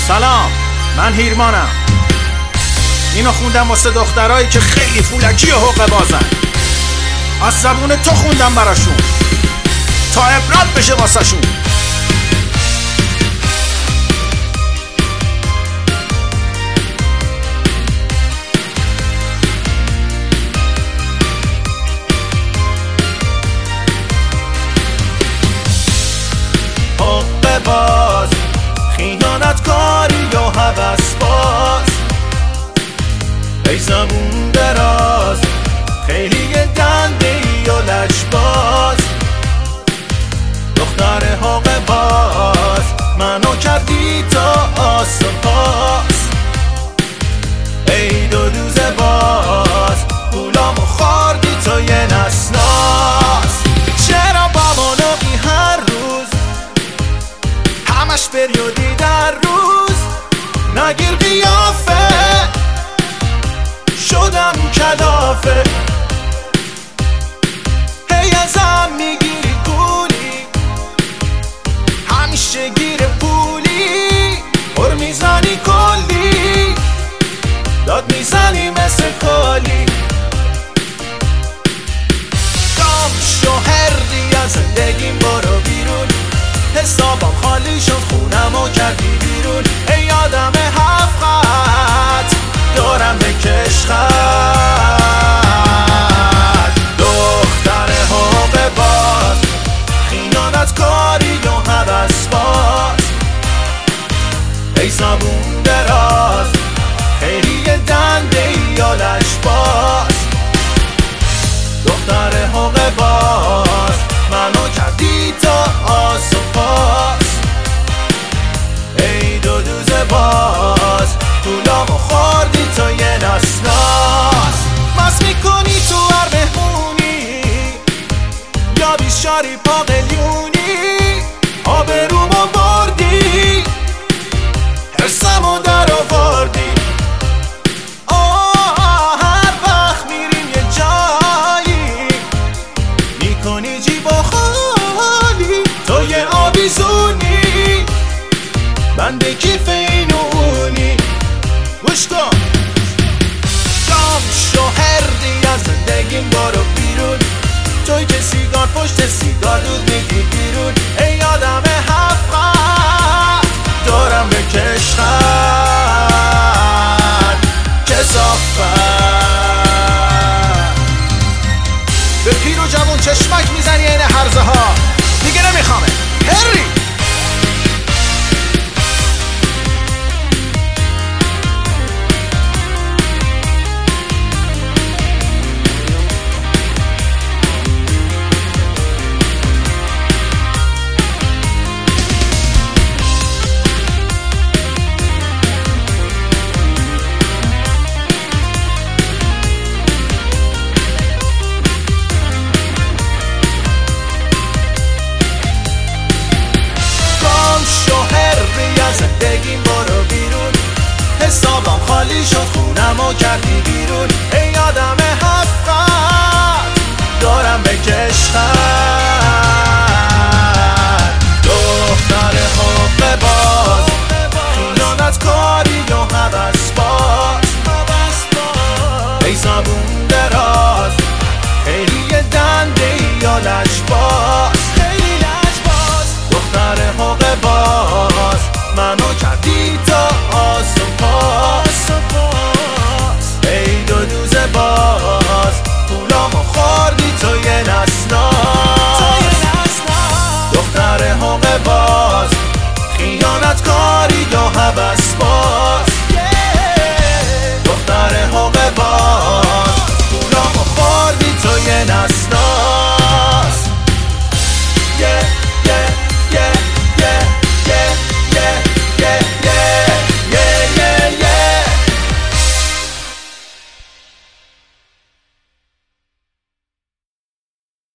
سلام، من هیرمانم. اینو خوندم واسه دخترایی که خیلی فولکی و حقه بازن. از زبون تو خوندم براشون تا عبرت بشه واسه شون. حقه باز، خیانت کاری یا هوس باز، ای زبون دراز، خیلی دنده ای یا لش باز. دختر حقه باز، منو کردی تا آس و پاس. ای دو دوزه باز، پولامو خوردی تا یه نسناس. چرا با منو هر روز همش پریودی در روز؟ نگیر قیافه شدم کلافه. هی ازم میگیری گولی، همیشه گیر پولی. پر میزنی کلی، داد میزنی مثل کالی. گام شوهردی از زندگیم برو بیرون. حسابم خالی شد، خونمو کردی بیرون. ای آدم هفت دارم به کشخت. دختر حقه باز، خیانت کاری و هوس باز، ای زبون دراز، خیلی دنده ای یا لش باز. دختر حقه باز، منو کردی تا آس و پاس. ای دو دوزه باز، پولامو خوردی تا یه نسناس. مست میکنی تو هر مهمونی، یا بیشاری پا قلیونی. آبرومو بردی، حرسمو در آوردی. هر وقت میریم یه جایی، میکنی جیبا خالی. تو یه آویزونی، بنده کیف این و اونی. گوش کن، گام شوهردی از زندگیم برو بیرون. توی که سیگار پشت سیگار دود میدی بیرون. ای آدم هفت دارم به کشخت. کثافت به پیر و جوون چشمک میزنی این هرزه ها. دیگه نمیخوامه هری. زندگیم برو بیرون. حسابم خالی شد، خونمو کردی بیرون. ای آدم هفت دارم به کشخت. دختر حقه باز، خیانت کاری و هوس باز، ای زبون دراز، خیلی دنده ای یا لش باز. دختر حقه باز،